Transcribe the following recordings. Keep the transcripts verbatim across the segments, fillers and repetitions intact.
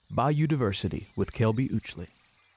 Biodiversity with Kelby Uchley.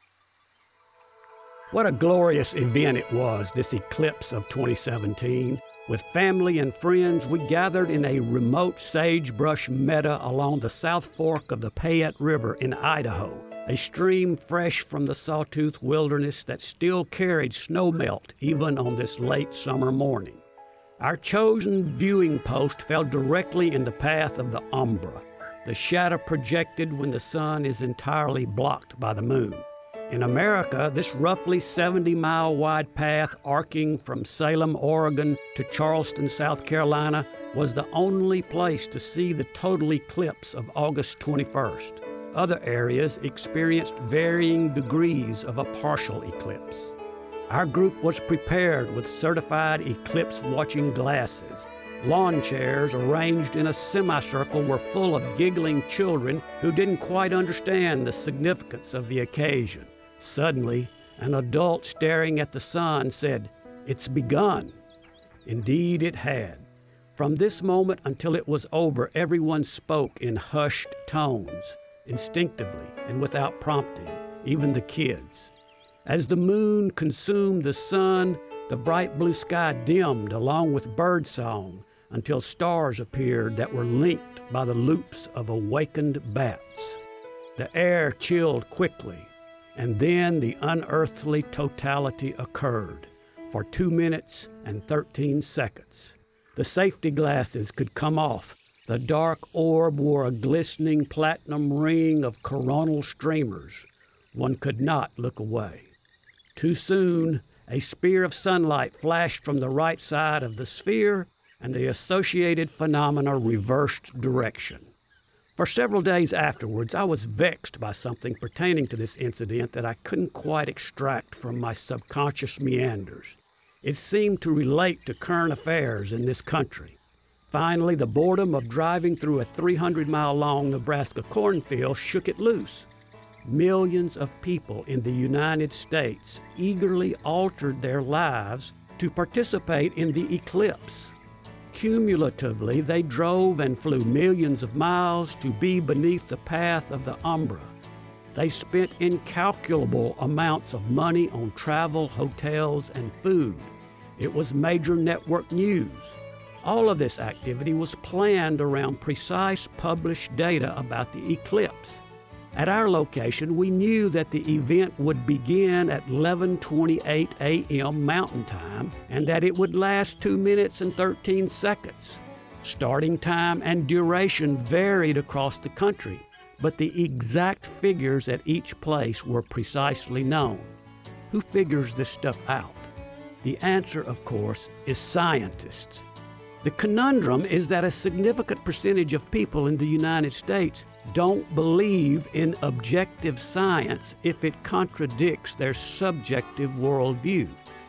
What a glorious event it was, this eclipse of twenty seventeen. With family and friends, we gathered in a remote sagebrush meadow along the South Fork of the Payette River in Idaho, a stream fresh from the Sawtooth Wilderness that still carried snowmelt even on this late summer morning. Our chosen viewing post fell directly in the path of the umbra, the shadow projected when the sun is entirely blocked by the moon. In America, this roughly seventy mile wide path arcing from Salem, Oregon to Charleston, South Carolina, was the only place to see the total eclipse of August twenty-first. Other areas experienced varying degrees of a partial eclipse. Our group was prepared with certified eclipse watching glasses. Lawn chairs arranged in a semicircle were full of giggling children who didn't quite understand the significance of the occasion. Suddenly, an adult staring at the sun said, "It's begun." Indeed, it had. From this moment until it was over, everyone spoke in hushed tones, instinctively and without prompting, even the kids. As the moon consumed the sun, the bright blue sky dimmed along with birdsong until stars appeared that were linked by the loops of awakened bats. The air chilled quickly, and then the unearthly totality occurred for two minutes and thirteen seconds. The safety glasses could come off. The dark orb wore a glistening platinum ring of coronal streamers. One could not look away. Too soon, a spear of sunlight flashed from the right side of the sphere, and the associated phenomena reversed direction. For several days afterwards, I was vexed by something pertaining to this incident that I couldn't quite extract from my subconscious meanders. It seemed to relate to current affairs in this country. Finally, the boredom of driving through a three hundred mile long Nebraska cornfield shook it loose. Millions of people in the United States eagerly altered their lives to participate in the eclipse. Cumulatively, they drove and flew millions of miles to be beneath the path of the umbra. They spent incalculable amounts of money on travel, hotels, and food. It was major network news. All of this activity was planned around precise published data about the eclipse. At our location, we knew that the event would begin at eleven twenty-eight a m Mountain Time and that it would last two minutes and thirteen seconds. Starting time and duration varied across the country, but the exact figures at each place were precisely known. Who figures this stuff out? The answer, of course, is scientists. The conundrum is that a significant percentage of people in the United States don't believe in objective science if it contradicts their subjective worldview.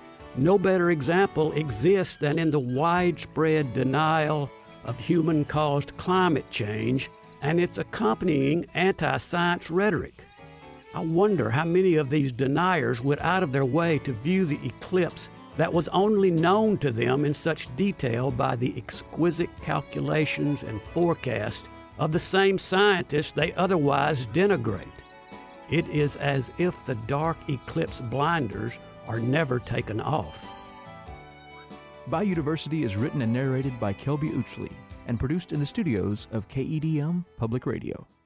No better example exists than in the widespread denial of human-caused climate change and its accompanying anti-science rhetoric. I wonder how many of these deniers went out of their way to view the eclipse that was only known to them in such detail by the exquisite calculations and forecasts of the same scientists they otherwise denigrate. It is as if the dark eclipse blinders are never taken off. Biodiversity is written and narrated by Kelby Uchley and produced in the studios of K E D M Public Radio.